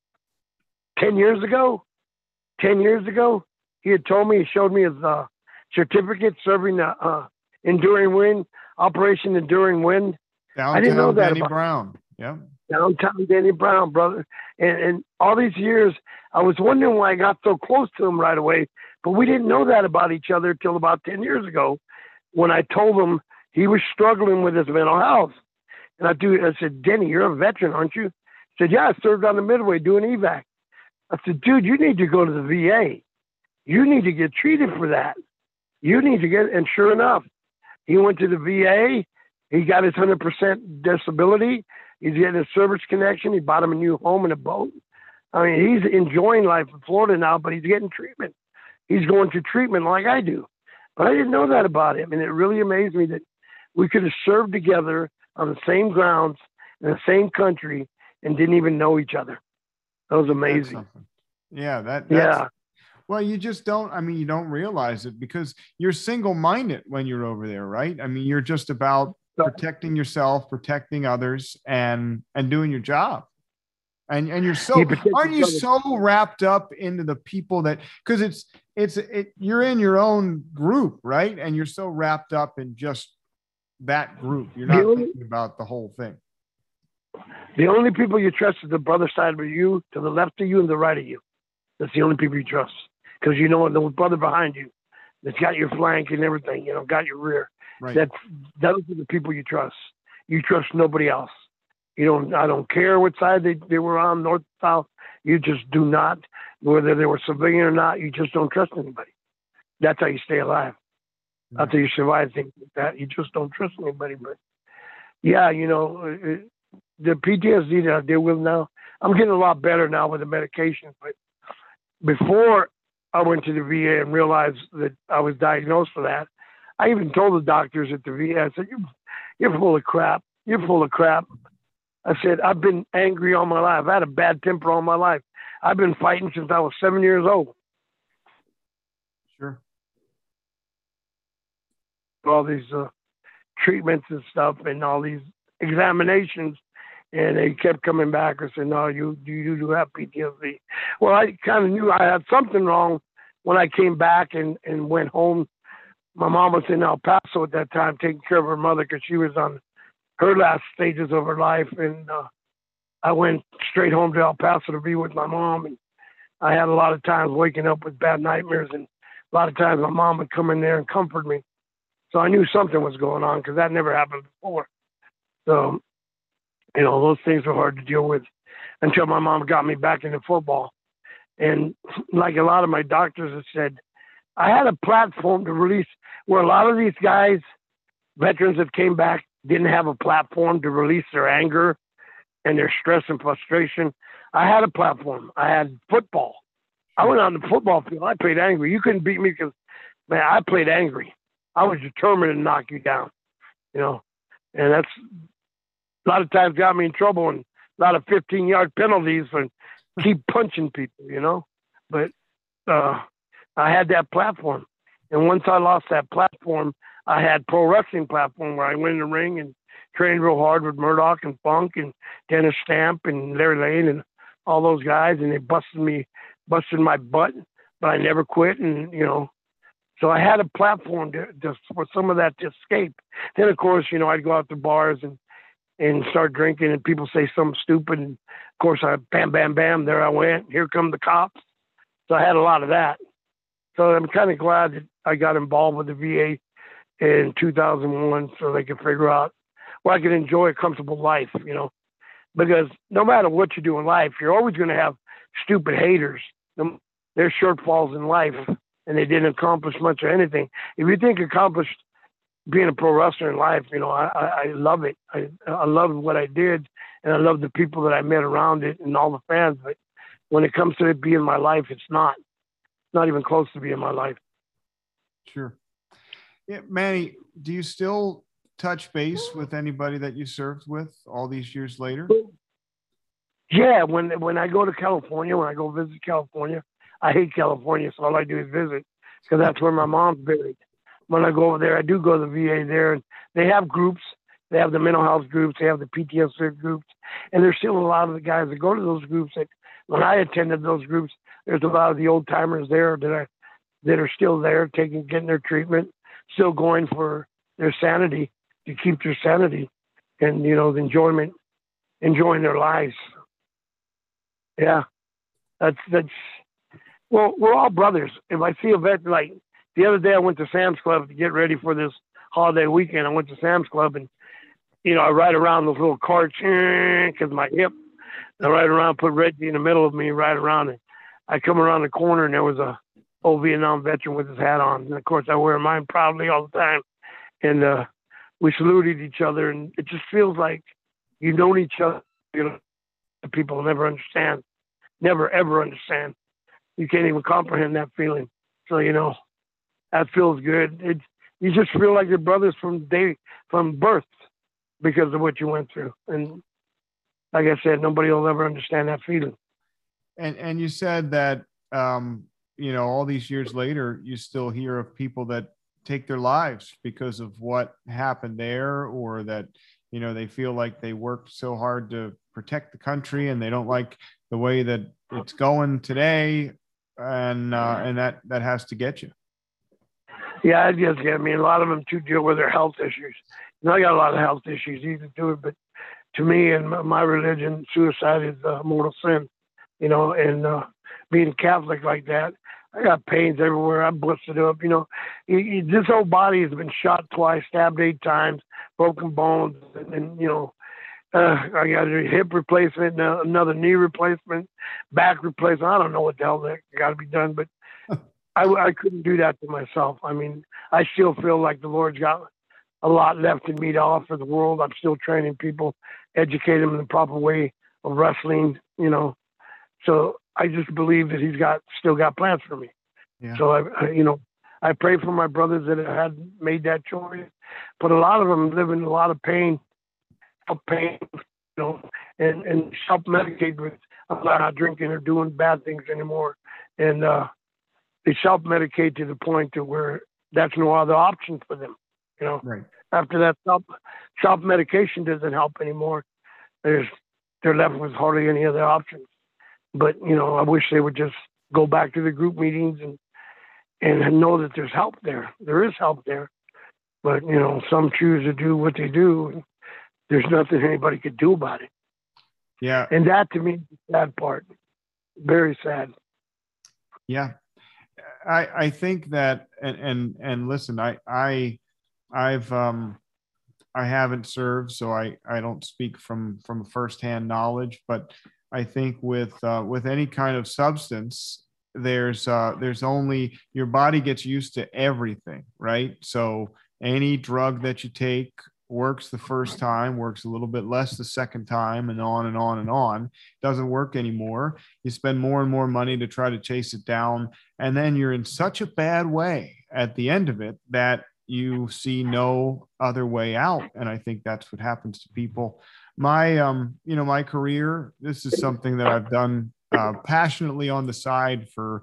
ten years ago. ten years ago, he had told me, he showed me his uh, certificate serving the uh, Enduring Wind, Operation Enduring Wind. Downtown I didn't know that Denny about Brown. Yeah. Downtown Denny Brown, brother. And, and all these years, I was wondering why I got so close to him right away, but we didn't know that about each other till about ten years ago when I told him he was struggling with his mental health. And I, do, I said, Denny, you're a veteran, aren't you? He said, yeah, I served on the Midway doing evac. I said, dude, you need to go to the V A. You need to get treated for that. You need to get, and sure enough, he went to the V A. He got his one hundred percent disability. He's getting a service connection. He bought him a new home and a boat. I mean, he's enjoying life in Florida now, but he's getting treatment. He's going through treatment like I do. But I didn't know that about him. And it really amazed me that we could have served together on the same grounds in the same country and didn't even know each other. That was amazing. Yeah, that that's, yeah. Well, you just don't, I mean, you don't realize it because you're single-minded when you're over there, right? I mean, you're just about protecting yourself, protecting others, and and doing your job. And and you're so aren't you so wrapped up into the people that because it's it's it you're in your own group, right? And you're so wrapped up in just that group. You're not only, thinking about the whole thing. The only people you trust is the brother side of you, to the left of you and the right of you. That's the only people you trust. Because you know the brother behind you that's got your flank and everything, you know, got your rear. Right. That those are the people you trust. You trust nobody else. You don't. I don't care what side they, they were on, north, south. You just do not, whether they were civilian or not. You just don't trust anybody. That's how you stay alive. Mm-hmm. That's how you survive things like that. You just don't trust anybody. But yeah, you know, it, the P T S D that I deal with now, I'm getting a lot better now with the medication. But before I went to the V A and realized that I was diagnosed for that, I even told the doctors at the V A, I said, you're, you're full of crap. You're full of crap. I said, I've been angry all my life. I had a bad temper all my life. I've been fighting since I was seven years old. Sure. All these uh, treatments and stuff and all these examinations. And they kept coming back and said, no, you, you do have P T S D. Well, I kind of knew I had something wrong when I came back and, and went home. My mom was in El Paso at that time taking care of her mother because she was on her last stages of her life. And uh, I went straight home to El Paso to be with my mom. And I had a lot of times waking up with bad nightmares. And a lot of times my mom would come in there and comfort me. So I knew something was going on because that never happened before. So, you know, those things were hard to deal with until my mom got me back into football. And like a lot of my doctors have said, I had a platform to release where a lot of these guys, veterans that came back, didn't have a platform to release their anger and their stress and frustration. I had a platform. I had football. I went on the football field. I played angry. You couldn't beat me because, man, I played angry. I was determined to knock you down, you know, and that's a lot of times got me in trouble and a lot of fifteen-yard penalties for keep punching people, you know. But uh, I had that platform. And once I lost that platform, I had pro wrestling platform where I went in the ring and trained real hard with Murdoch and Funk and Dennis Stamp and Larry Lane and all those guys. And they busted me, busted my butt, but I never quit. And, you know, so I had a platform to, to, for some of that to escape. Then, of course, you know, I'd go out to bars and, and start drinking and people say something stupid. And, of course, I bam, bam, bam, there I went. Here come the cops. So I had a lot of that. So I'm kind of glad that I got involved with the V A in two thousand one so they could figure out where I could enjoy a comfortable life, you know, because no matter what you do in life, you're always going to have stupid haters. There's shortfalls in life and they didn't accomplish much of anything. If you think accomplished being a pro wrestler in life, you know, I, I, I love it. I, I love what I did and I love the people that I met around it and all the fans. But when it comes to it being my life, it's not. Not even close to being my life. Sure. Yeah, Manny, do you still touch base with anybody that you served with all these years later? Yeah, when when I go to California, when I go visit California, I hate California, so all I do is visit because that's where my mom's buried. When I go over there, I do go to the V A there, and they have groups. They have the mental health groups. They have the P T S D groups, and there's still a lot of the guys that go to those groups that when I attended those groups, there's a lot of the old timers there that are that are still there, taking getting their treatment, still going for their sanity to keep their sanity, and you know the enjoyment, enjoying their lives. Yeah, that's that's. Well, we're all brothers. If I see a vet, like the other day, I went to Sam's Club to get ready for this holiday weekend. I went to Sam's Club and you know I ride around those little carts because my hip. I ride around, put Reggie in the middle of me, ride around, and I come around the corner, and there was a old Vietnam veteran with his hat on. And, of course, I wear mine proudly all the time. And uh, we saluted each other, and it just feels like you've known each other. You know, people never understand, never, ever understand. You can't even comprehend that feeling. So, you know, that feels good. It, you just feel like your brothers from day, from birth because of what you went through. And like I said, nobody will ever understand that feeling. And and you said that, um, you know, all these years later, you still hear of people that take their lives because of what happened there, or that, you know, they feel like they worked so hard to protect the country and they don't like the way that it's going today. And uh, and that, that has to get you. Yeah, it does get me. A lot of them, too, deal with their health issues. You know, I got a lot of health issues either to it, but to me and my religion, suicide is a mortal sin, you know, and uh, being Catholic like that, I got pains everywhere. I'm busted up, you know. It, it, this whole body has been shot twice, stabbed eight times, broken bones, and, and you know, uh, I got a hip replacement, another knee replacement, back replacement. I don't know what the hell that got to be done, but I, I couldn't do that to myself. I mean, I still feel like the Lord's got a lot left in me to offer the world. I'm still training people, educate them in the proper way of wrestling, you know. So I just believe that he's got still got plans for me. Yeah. So I, I, you know, I pray for my brothers that had made that choice, but a lot of them live in a lot of pain, of pain, you know, and and self-medicate with not drinking or doing bad things anymore, and uh, they self-medicate to the point to where that's no other option for them. You know, right. After that self self medication doesn't help anymore, there's they're left with hardly any other options. But you know, I wish they would just go back to the group meetings and and know that there's help there. There is help there, but you know, some choose to do what they do. And there's nothing anybody could do about it. Yeah, and that to me is the sad part. Very sad. Yeah, I I think that and and and listen, I I. I've um I haven't served, so I I don't speak from from firsthand knowledge, but I think with uh, with any kind of substance, there's uh, there's only your body gets used to everything, right? So any drug that you take works the first time, works a little bit less the second time, and on and on and on. Doesn't work anymore. You spend more and more money to try to chase it down, and then you're in such a bad way at the end of it that you see no other way out. And I think that's what happens to people. My, um, you know, my career, this is something that I've done uh, passionately on the side for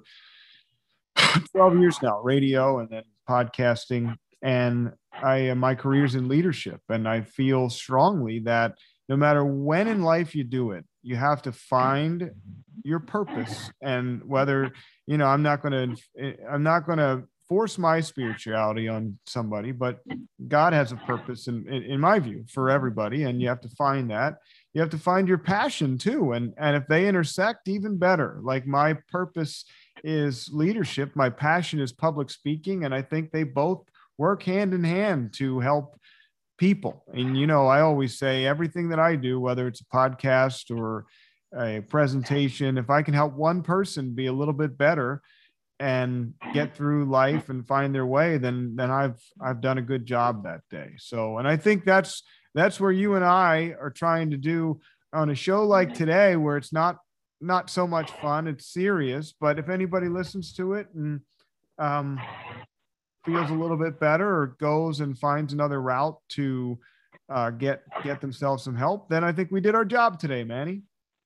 twelve years now, radio and then podcasting. And I, my career's in leadership. And I feel strongly that no matter when in life you do it, you have to find your purpose. And whether, you know, I'm not going to, I'm not going to, force my spirituality on somebody, but God has a purpose in, in, in my view for everybody. And you have to find that. You have to find your passion too. And, and if they intersect, even better. Like my purpose is leadership. My passion is public speaking. And I think they both work hand in hand to help people. And, you know, I always say everything that I do, whether it's a podcast or a presentation, if I can help one person be a little bit better and get through life and find their way, then then I've I've done a good job that day. So, and I think that's that's where you and I are trying to do on a show like today, where it's not not so much fun, it's serious. But if anybody listens to it and um, feels a little bit better or goes and finds another route to uh, get get themselves some help, then I think we did our job today, Manny.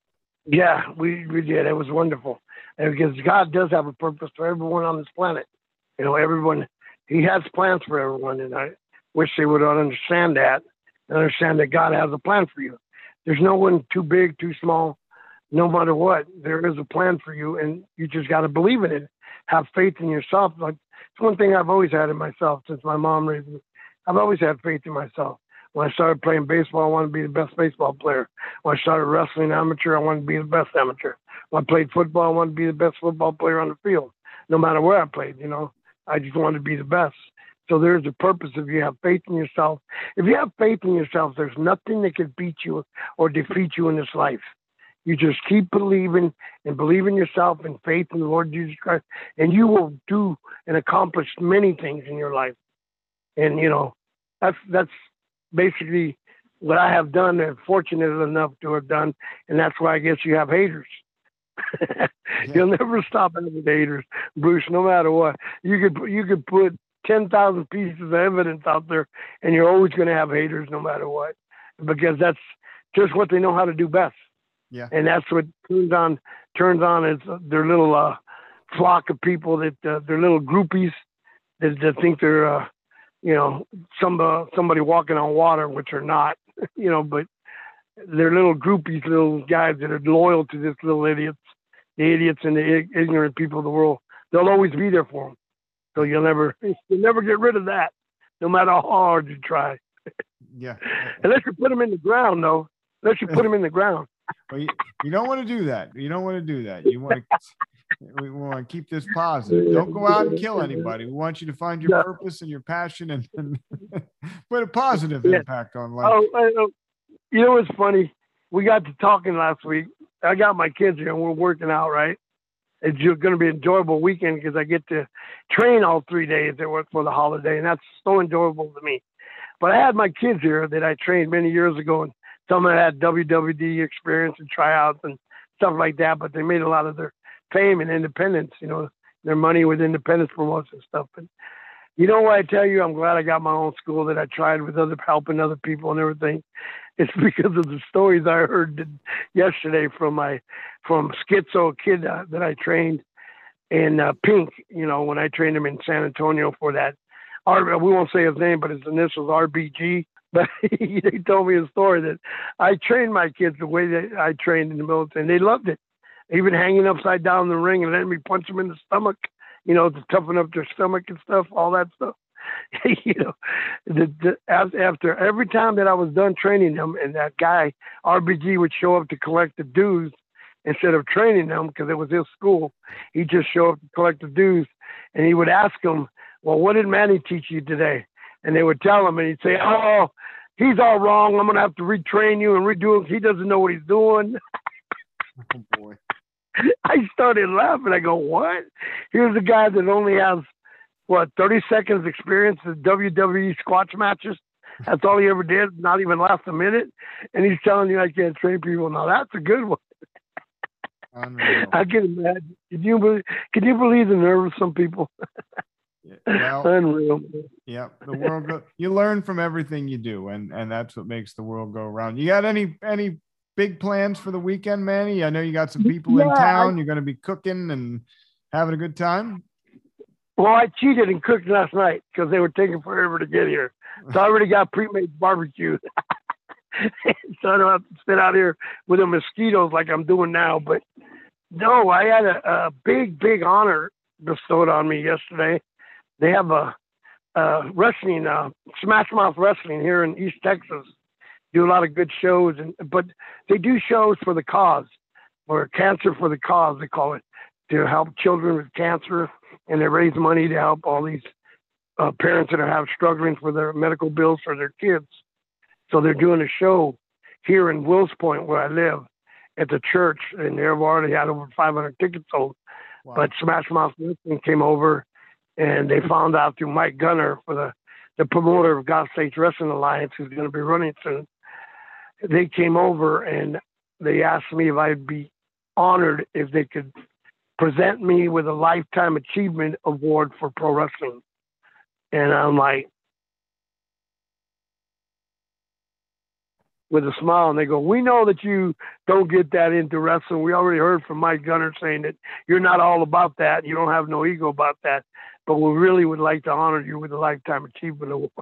Yeah, we, we did. It was wonderful. And because God does have a purpose for everyone on this planet. You know, everyone, he has plans for everyone. And I wish they would understand that and understand that God has a plan for you. There's no one too big, too small, no matter what. There is a plan for you, and you just got to believe in it. Have faith in yourself. Like, it's one thing I've always had in myself since my mom raised me. I've always had faith in myself. When I started playing baseball, I wanted to be the best baseball player. When I started wrestling amateur, I wanted to be the best amateur. When I played football, I wanted to be the best football player on the field, no matter where I played, you know. I just wanted to be the best. So there's a purpose if you have faith in yourself. If you have faith in yourself, there's nothing that can beat you or defeat you in this life. You just keep believing and believe in yourself and faith in the Lord Jesus Christ, and you will do and accomplish many things in your life. And, you know, that's that's basically what I have done and fortunate enough to have done, and that's why I guess you have haters. You'll never stop having haters, Bruce, no matter what. You could you could put ten thousand pieces of evidence out there, and you're always going to have haters no matter what, because that's just what they know how to do best. Yeah. And that's what turns on turns on is their little uh, flock of people that uh, their little groupies that, that think they're uh, you know some uh, somebody walking on water, which are not, you know, but they're little groupies, little guys that are loyal to this little idiots, the idiots and the ignorant people of the world. They'll always be there for them. So you'll never you'll never get rid of that, no matter how hard you try. Yeah. Unless you put them in the ground, though. Unless you put them in the ground. Well, you, you don't want to do that. You don't want to do that. You want to we want to keep this positive. Don't go out and kill anybody. We want you to find your Yeah. purpose and your passion and, and put a positive Yeah. impact on life. Oh, I know. You know what's funny? We got to talking last week. I got my kids here and we're working out, right? It's going to be an enjoyable weekend because I get to train all three days that work for the holiday, and that's so enjoyable to me. But I had my kids here that I trained many years ago, and some of them had W W D experience and tryouts and stuff like that. But they made a lot of their fame and independence, you know, their money with independence promotion stuff. And you know what I tell you? I'm glad I got my own school that I tried with other helping other people and everything. It's because of the stories I heard yesterday from my from Schizo kid uh, that I trained in uh, Pink. You know, when I trained him in San Antonio for that. R, we won't say his name, but his initials R B G. But he, he told me a story that I trained my kids the way that I trained in the military, and they loved it. Even hanging upside down in the ring and letting me punch them in the stomach, you know, to toughen up their stomach and stuff, all that stuff. you know, the, the, after every time that I was done training them, and that guy R B G would show up to collect the dues instead of training them because it was his school, he'd just show up to collect the dues, and he would ask them, well, what did Manny teach you today? And they would tell him, and he'd say, oh, he's all wrong. I'm going to have to retrain you and redo it. He doesn't know what he's doing. Oh, boy. I started laughing. I go, what? Here's a guy that only has, what, thirty seconds experience in W W E squash matches. That's all he ever did, not even last a minute. And he's telling you I can't train people. Now, that's a good one. Unreal. I can imagine. Can you believe, can you believe the nerve of some people? Well, Unreal. Yeah, the world go, you learn from everything you do, and and that's what makes the world go around. You got any any big plans for the weekend, Manny? I know you got some people yeah, in town. I, You're going to be cooking and having a good time. Well, I cheated and cooked last night because they were taking forever to get here. So I already got pre-made barbecue. So I don't have to sit out here with the mosquitoes like I'm doing now. But no, I had a, a big, big honor bestowed on me yesterday. They have a, a wrestling, uh, Smash Mouth Wrestling here in East Texas. Do a lot of good shows, and but they do shows for the cause, or Cancer for the Cause, they call it, to help children with cancer, and they raise money to help all these uh, parents that are have struggling for their medical bills for their kids. So they're doing a show here in Wills Point, where I live, at the church, and they've already had over five hundred tickets sold. Wow. But Smash Mouth Wrestling came over. And they found out through Mike Gunner, for the, the promoter of God States Wrestling Alliance, who's going to be running soon. They came over and they asked me if I'd be honored if they could present me with a Lifetime Achievement Award for pro wrestling. And I'm like, with a smile, and they go, we know that you don't get that into wrestling. We already heard from Mike Gunner saying that you're not all about that. You don't have no ego about that. But we really would like to honor you with a Lifetime Achievement Award.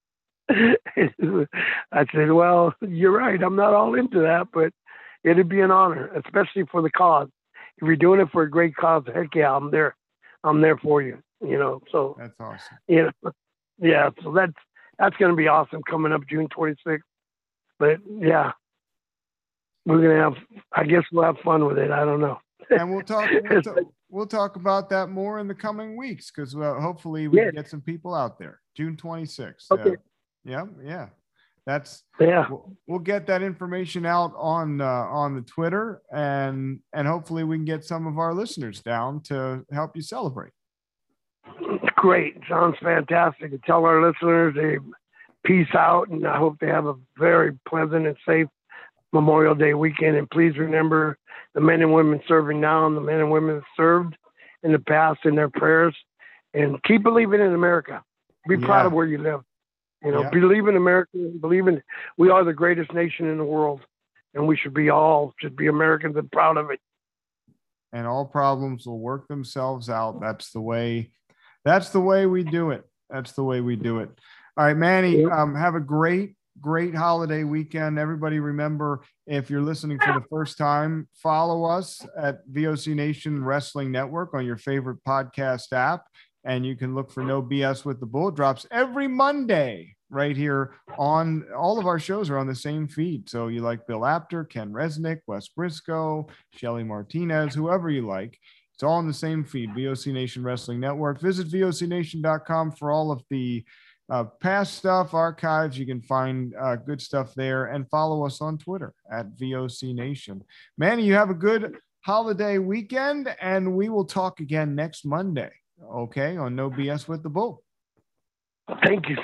I said, well, you're right. I'm not all into that, but it'd be an honor, especially for the cause. If you're doing it for a great cause, heck yeah, I'm there. I'm there for you, you know. So that's awesome. You know, yeah, so that's that's going to be awesome coming up June twenty-sixth. But yeah, we're gonna have. I guess we'll have fun with it. I don't know. And we'll talk. We'll, talk, we'll talk about that more in the coming weeks, because uh, hopefully we yeah. can get some people out there. June twenty-sixth. Okay. Uh, yeah, yeah. That's yeah. We'll, we'll get that information out on uh, on the Twitter, and and hopefully we can get some of our listeners down to help you celebrate. Great, sounds fantastic. And tell our listeners they. Peace out, and I hope they have a very pleasant and safe Memorial Day weekend. And please remember the men and women serving now and the men and women that served in the past in their prayers. And keep believing in America. Be yeah. proud of where you live. You know, yeah. believe in America. Believe in we are the greatest nation in the world, and we should be all should be Americans and proud of it. And all problems will work themselves out. That's the way. That's the way we do it. That's the way we do it. All right, Manny, um, have a great, great holiday weekend. Everybody remember, if you're listening for the first time, follow us at V O C Nation Wrestling Network on your favorite podcast app. And you can look for No B S with the Bull. Drops every Monday right here on all of our shows are on the same feed. So you like Bill Apter, Ken Resnick, Wes Briscoe, Shelly Martinez, whoever you like. It's all on the same feed, V O C Nation Wrestling Network. Visit V O C nation dot com for all of the Uh, past stuff, archives. You can find uh, good stuff there, and follow us on Twitter at V O C Nation. Manny, you have a good holiday weekend, and we will talk again next Monday, okay, on No B S with the Bull. Thank you, sir.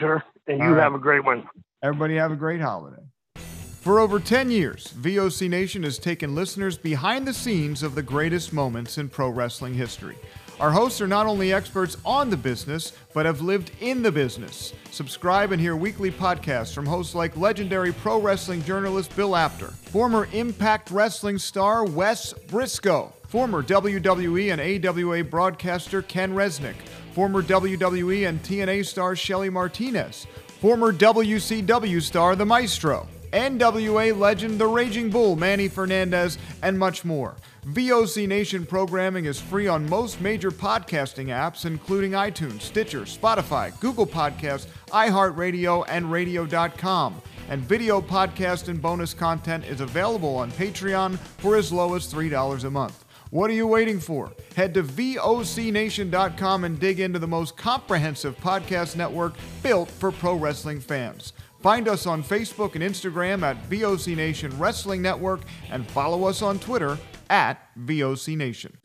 And All you right. have a great one. Everybody have a great holiday. For over ten years, V O C Nation has taken listeners behind the scenes of the greatest moments in pro wrestling history. Our hosts are not only experts on the business, but have lived in the business. Subscribe and hear weekly podcasts from hosts like legendary pro wrestling journalist Bill Apter, former Impact Wrestling star Wes Briscoe, former W W E and A W A broadcaster Ken Resnick, former W W E and T N A star Shelly Martinez, former W C W star The Maestro, N W A legend The Raging Bull Manny Fernandez, and much more. V O C Nation programming is free on most major podcasting apps, including iTunes, Stitcher, Spotify, Google Podcasts, iHeartRadio, and radio dot com. And video podcast and bonus content is available on Patreon for as low as three dollars a month. What are you waiting for? Head to V O C nation dot com and dig into the most comprehensive podcast network built for pro wrestling fans. Find us on Facebook and Instagram at V O C Nation Wrestling Network and follow us on Twitter at V O C Nation.